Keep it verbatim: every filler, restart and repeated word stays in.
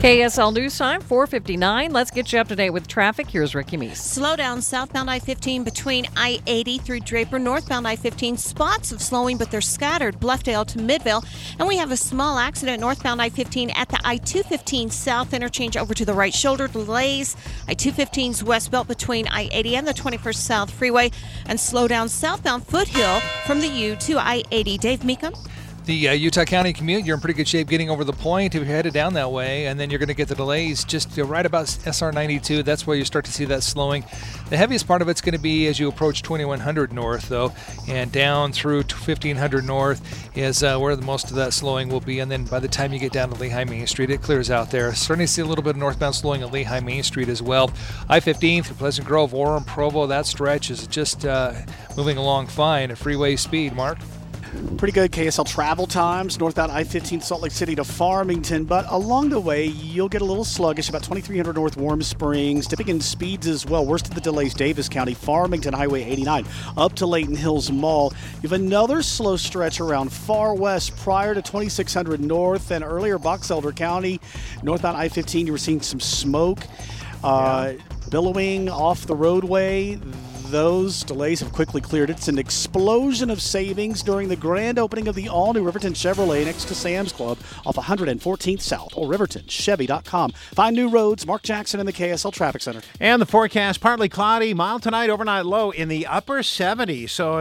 K S L News Time, four fifty-nine. Let's get you up to date with traffic. Here's Ricky Meese. Slow down southbound I fifteen between I eighty through Draper. Northbound I fifteen, spots of slowing, but they're scattered. Bluffdale to Midvale. And we have a small accident northbound I fifteen at the I two fifteen south interchange over to the right shoulder. Delays. I two fifteen's westbound between I eighty and the twenty-first South Freeway. And slow down southbound Foothill from the U to I eighty. Dave Meekum. The uh, Utah County commute, you're in pretty good shape getting over the point if you're headed down that way, and then you're going to get the delays just uh, right about S R ninety-two. That's where you start to see that slowing. The heaviest part of it's going to be as you approach twenty-one hundred north, though, and down through fifteen hundred north is uh, where the most of that slowing will be, and then by the time you get down to Lehigh Main Street, it clears out there. Starting to see a little bit of northbound slowing at Lehigh Main Street as well. I fifteen through Pleasant Grove, Orem, Provo, that stretch is just uh, moving along fine at freeway speed, Mark. Pretty good K S L travel times, northbound I fifteen Salt Lake City to Farmington, but along the way you'll get a little sluggish, about twenty-three hundred north Warm Springs, dipping in speeds as well. Worst of the delays, Davis County, Farmington Highway eighty-nine, up to Layton Hills Mall. You have another slow stretch around Far West prior to twenty-six hundred north, and earlier Box Elder County, northbound I fifteen, you were seeing some smoke uh, yeah. billowing off the roadway. Those delays have quickly cleared. It's an explosion of savings during the grand opening of the all-new Riverton Chevrolet next to Sam's Club off one hundred fourteenth South or Riverton Chevy dot com. Find new roads. Mark Jackson in the K S L Traffic Center. And the forecast, partly cloudy, mild tonight, overnight low in the upper seventies. So